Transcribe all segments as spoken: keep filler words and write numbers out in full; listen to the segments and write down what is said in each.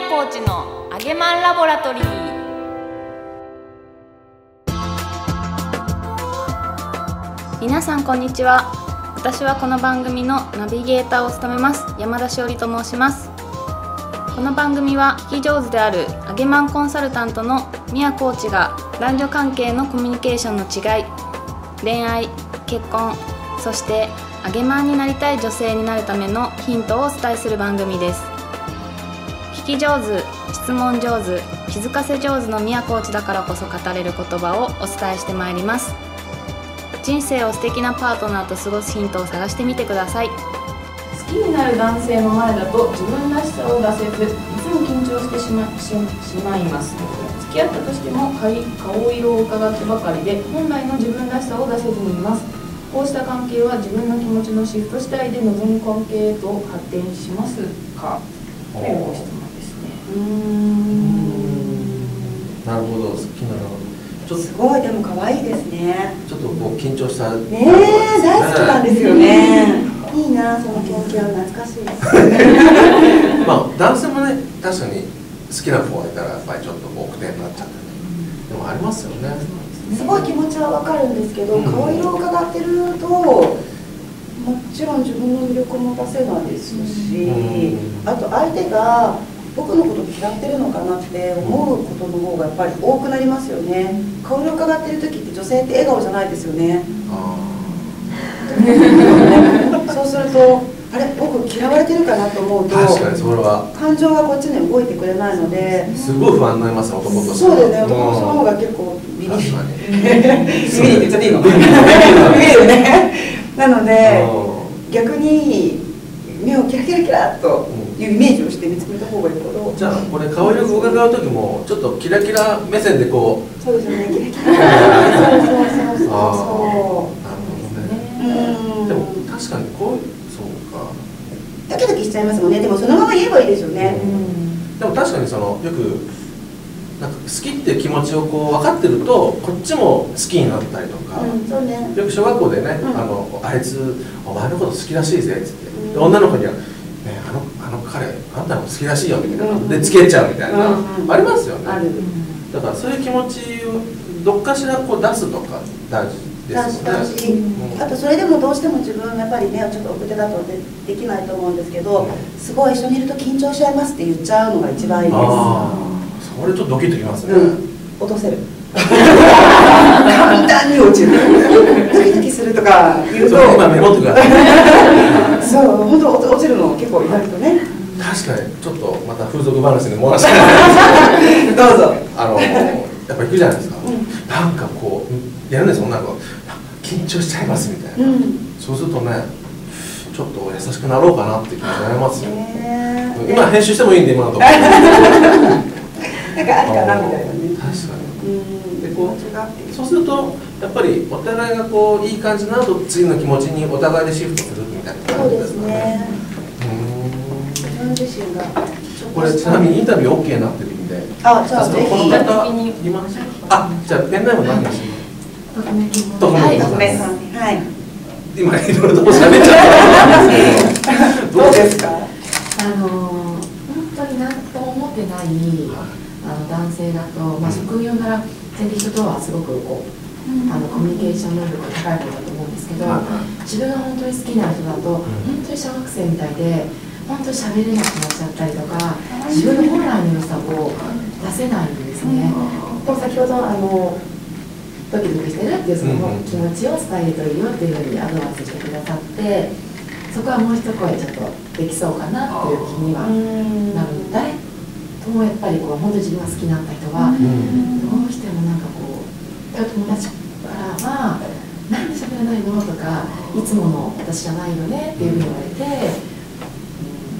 コーチのあげまんラボラトリー。皆さんこんにちは。私はこの番組のナビゲーターを務めます山田しおりと申します。この番組は聞き上手であるあげまんコンサルタントのみやコーチが男女関係のコミュニケーションの違い、恋愛、結婚、そしてあげまんになりたい女性になるためのヒントをお伝えする番組です。聞き上手、質問上手、気づかせ上手のみやコーチだからこそ語れる言葉をお伝えしてまいります。人生を素敵なパートナーと過ごすヒントを探してみてください。 好きになる男性の前だと自分らしさを出せず、いつも緊張してしま、し、しまいます。付き合ったとしても顔色を伺ってばかりで本来の自分らしさを出せずにいます。こうした関係は自分の気持ちのシフト次第で望む関係へと発展しますか、というご質問ですね。うーん、 なるほど。好きなのちょっとすごい、でも可愛いですね。 ちょっとこう緊張したねえ、大好きなんですよね。いいな、そのキョンキョン、懐かしいです。 まあ男性もね、確かに好きな子がいたらやっぱりちょっと奥手になっちゃったりでもありますよね。 すごい気持ちはわかるんですけど、顔色を伺ってるともちろん自分の魅力も出せないですし、あと相手が僕のこと嫌ってるのかなって思うことの方がやっぱり多くなりますよね。顔色を伺ってる時って女性って笑顔じゃないですよね。そうすると、あれ、僕嫌われてるかなと思うと、 確かにそれは感情がこっちに動いてくれないので、 すごい不安になりますね、男として。 そうですね、男の人の方が結構ビビリビビリって言っちゃっていいの？ビビるね。なので逆に目をキラキラキラっというイメージをして見つめた方がいいほど。 じゃあこれ顔色を伺う時もちょっとキラキラ目線でこう。 そうですよね、キラキラ。そうそうそうそうそう。 なるほどね。でも確かにこうそうか。 ドキドキしちゃいますもんね。でもそのまま言えばいいですよね。 でも確かにそのよくなんか好きっていう気持ちをこう分かってるとこっちも好きになったりとか、 うん、そうね、 よく小学校でね、うん、あのあいつお前のこと好きらしいぜっつって、うん、女の子には、ね、あのあの彼あんたのこと好きらしいよみたいな、うん、で付き合っちゃうみたいな、うん、ありますよね。ある。だからそういう気持ちをどっかしらこう出すとか大事ですよね。うん、あとそれでもどうしても自分やっぱりねちょっと奥手だと で, できないと思うんですけど、すごい一緒にいると緊張しちゃいますって言っちゃうのが一番いいです。 これちょっとドキッときますね。 うん、落とせる。簡単に落ちる。ドキドキするとか言うと。 今メモってください。 そう、本当落ちるの結構意外とね。 確かにちょっとまた風俗話で漏らして。 どうぞ。 あのやっぱ行くじゃないですか。うん、なんかこうやるんですよ、女の子。緊張しちゃいますみたいな。うん、そうするとね、ちょっと優しくなろうかなって気持ちになりますよ。今編集してもいいんで今のところ。 なんかあるかなみたいなね。 確かに。でこうそうするとやっぱりお互いがこういい感じになると次の気持ちにお互いでシフトするみたいな感じですかね。 自分自身が。 これちなみにインタビュー オーケー になってるんで。 あ、じゃあぜひ。 この方います。あ、じゃあペンネーム何ですか。 とめさん。はい。 今いろいろと喋っちゃった。 どうですか。 あの本当に何とも思ってないあの男性だと、まあ、職業柄全然人とはすごくこうあのコミュニケーション能力が高い方だと思うんですけど、自分が本当に好きな人だと本当に小学生みたいで本当に喋れなくなっちゃったりとか、自分の本来の良さを出せないんですね。でも先ほどあのドキドキしてるっていうその気持ちを伝えるといいよっていうふうにアドバイスしてくださって、そこはもう一声ちょっとできそうかなっていう気にはなるので、ともやっぱりこう本当に自分が好きになった人はどうしてもなんかこう友達からは「なんで喋らないの?」とか「いつもの私じゃないよね」っていうふうに言われて、うん、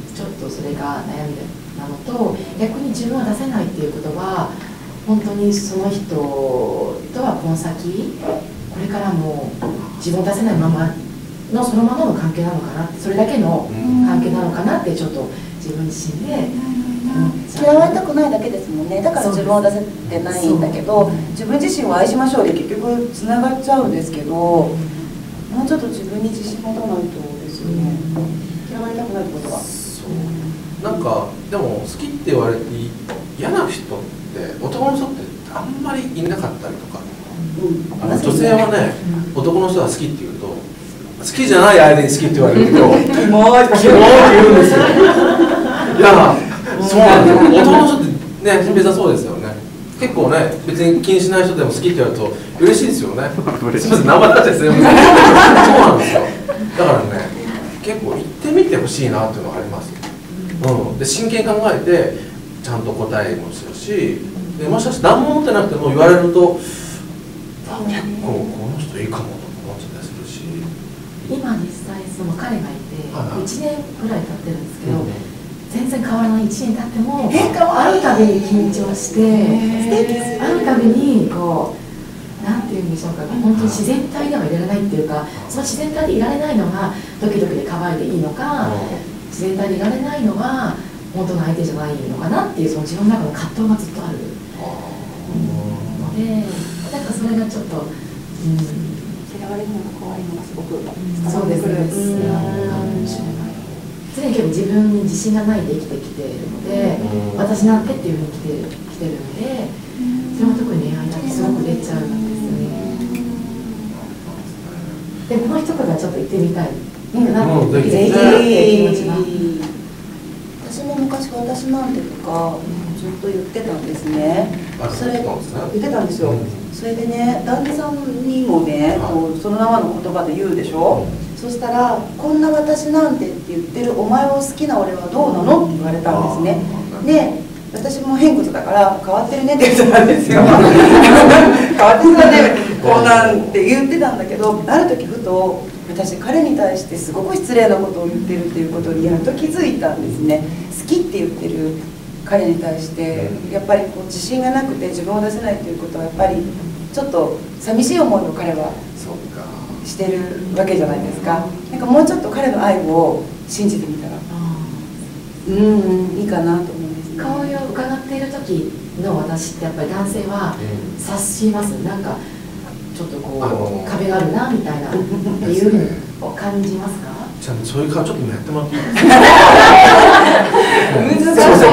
ちょっとそれが悩みなのと、逆に自分は出せないっていうことは本当にその人とはこの先これからも自分を出せないままのそのままの関係なのかなって、それだけの関係なのかなってちょっと自分自身で、 うん、嫌われたくないだけですもんね。だから自分を出せてないんだけど、自分自身を愛しましょうで結局つながっちゃうんですけど、もうちょっと自分に自信持たないとですよね。嫌われたくないってことは。 そうなんかかでも好きって言われて嫌な人って男の人ってあんまりいなかったりとか、うん、あの女性はね、うん、男の人が好きって言うと好きじゃない相手に好きって言われるとキモーって言うんですよ。いやそうなんですよ。男の人ってね別にそうですよね。結構ね別に気にしない人でも好きって言われると嬉しいですよね。すみません生立ちですよ。そうなんですよ。だからね結構行ってみてほしいなっていうのがあります。うん、で真剣に考えてちゃんと答えもするし、でもしかして何も持ってなくても言われるとあ結構この人いいかもと思っちゃったりするし、 今実際その彼がいていちねんぐらい経ってるんですけど、 うん、 全然変わらないいちねん経っても会うたびに緊張して会うたびにこうなんていうんでしょうか、本当に自然体ではいられないっていうか、その自然体でいられないのがドキドキで可愛いでいいのか、自然体でいられないのが本当の相手じゃないのかなっていう、その自分の中の葛藤がずっとあるので、なんかそれがちょっと、うん、 嫌われるのが怖いのがすごく伝そうですね、常に結構自分に自信がないで生きてきているので、私なんてっていうふうに来てきてるので、それは特に恋愛だとすごく出ちゃうんですよね。でこの一言はちょっと言ってみたい。いいかなって、ぜひっていう気持ちが。 私も昔私なんてとかずっと言ってたんですね。それ言ってたんですよ。それでね、旦那さんにもね、こうそのままの言葉で言うでしょ。そしたら「こんな私なんて」って言ってるお前を好きな俺はどうなのって言われたんですね。で私も偏屈だから変わってるねって言ってたんですよ。変わってたねこうなんて言ってたんだけど、ある時ふと私彼に対してすごく失礼なことを言ってるっていうことにやっと気づいたんですね。好きって言ってる彼に対してやっぱりこう自信がなくて自分を出せないということはやっぱりちょっと寂しい思いを彼はしてるわけじゃないですか。なんかもうちょっと彼の愛を信じてみたらうんいいかなと思うんですね。 顔を伺っている時の私ってやっぱり男性は察します。なんかちょっとこう壁があるなみたいなっていうふうに感じますか？ じゃあそういう顔ちょっとやってもらっていいですか？ 難しい難しい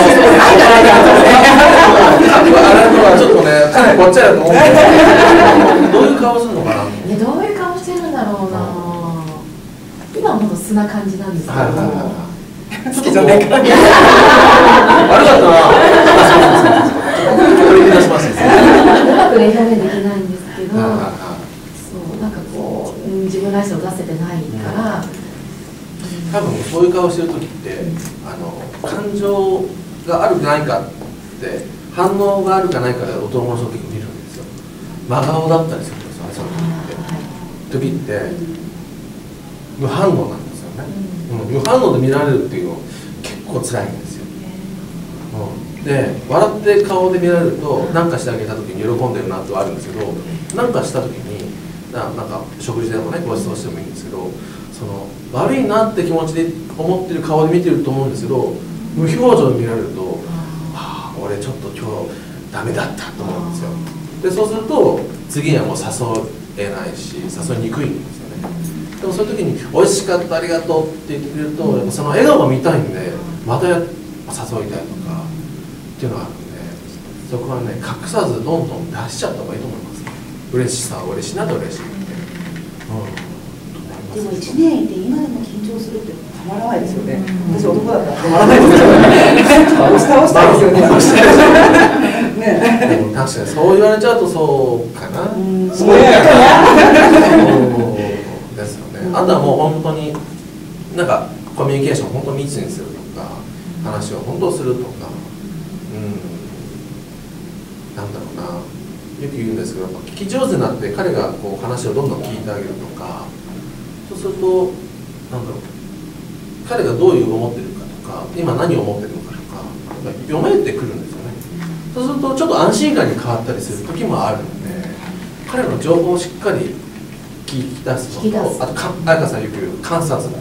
あれとはちょっとね、かなりこっちだと思うんで、どういう顔するのかな。 いやどういう顔してるんだろうな。今も素な感じなんですけど。 好きじゃないから。 悪かったな。取り出しました。 うまくね表現できないんですけど、そうなんかこう自分らしさを出せてないから。 多分そういう顔してる時ってあの感情があるかないかって反応があるかないかで男の人結構見るんですよ。真顔だったりするんですよね、その時って時って無反応なんですよね、うん、無反応で見られるっていうの結構辛いんですよ、うん、で笑って顔で見られると何かしてあげた時に喜んでるなってあるんですけど、何かした時にななんか食事でもねご馳走してもいいんですけど、その悪いなって気持ちで思ってる顔で見てると思うんですけど、無表情で見られると「はあ俺ちょっと今日ダメだった」と思うんですよ。でそうすると次にはもう誘えないし誘いにくいんですよね。でもそういう時に「美味しかったありがとう」って言ってくれるとやっぱその笑顔が見たいんでまた誘いたいとかっていうのがあるんで、そこはね隠さずどんどん出しちゃった方がいいと思います。嬉しさは嬉しいなと嬉しいって、うんでもいちねんいて今でも緊張するってたまらないですよね。私男だったらたまらないですよね。押し倒したいですよね。ね。 でも確かにそう言われちゃうとそうかな。 そうやかな。ですよね。あとはもう本当になんかコミュニケーションを本当に密にするとか、話を本当するとか、うん、なんだろうな。よく言うんですけど、聞き上手になって彼がこう話をどんどん聞いてあげるとか。そうすると、なんだろう、彼がどういう思ってるかとか、今何を思ってるのかとか、読めてくるんですよね。そうすると、ちょっと安心感に変わったりする時もあるので、彼の情報をしっかり聞き出すのと、あと、彩香さんよく言う観察っていう、うん、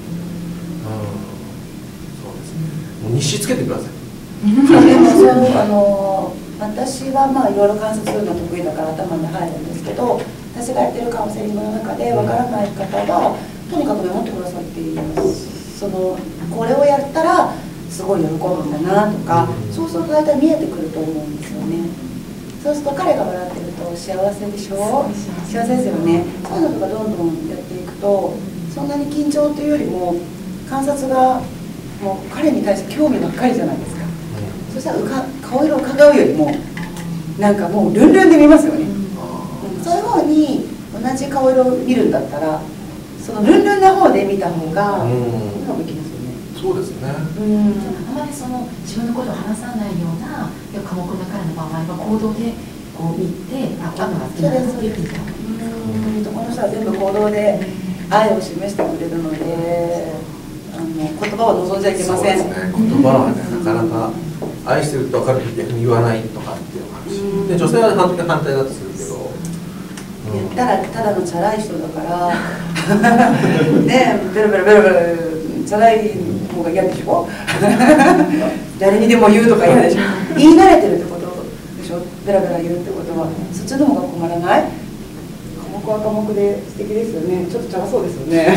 そうですね、もう日誌つけてください。 でもそうあの私はまあいろいろ観察するのが得意だから頭に入るんですけど、私がやってるカウンセリングの中でわからない方はとにかくメモってくださいって言います。そのこれをやったらすごい喜ぶんだなとか、そうすると大体見えてくると思うんですよね。そうすると彼が笑ってると幸せでしょ。幸せですよね。そういうのとかどんどんやっていくと、そんなに緊張っていうよりも観察がもう彼に対して興味ばっかりじゃないですか。そしたらうか顔色を伺うよりもなんかもうルンルンで見ますよね。うん、そういう方に同じ顔色を見るんだったら、そのルンルンな方で見た方がうまくいきますよね。 そうですね。 うんあまりその自分のことを話さないような寡黙な彼の場合は行動でこう見て、あ、こういうのが好きなんだっていうふうに。 うんとこの人は全部行動で愛を示してくれるので、あの言葉は望んじゃいけません。 そうですね。言葉はね、なかなか愛してると分かるとき逆に言わないとかっていう話で、女性は反対反対だとするけど、 言ったらただのチャラい人だからねえ、ベラベラベラベラチャラい方が嫌でしょ誰にでも言うとか嫌でしょ。言い慣れてるってことでしょ。ベラベラ言うってことはそっちの方が困らない？科目は科目で素敵ですよね。ちょっとチャラそうですよね。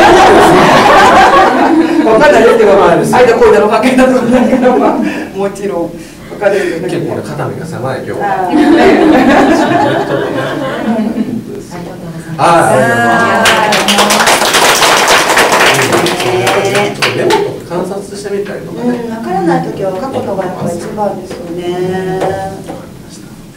わかんないですけど、間恋だろ関係だと思うけど、まあもちろん分かれる結構ね肩身が狭い今日は。 ありがとうございます。 メモとか観察してみたりとかね。 分からないときは過去のがやっぱ一番ですよね。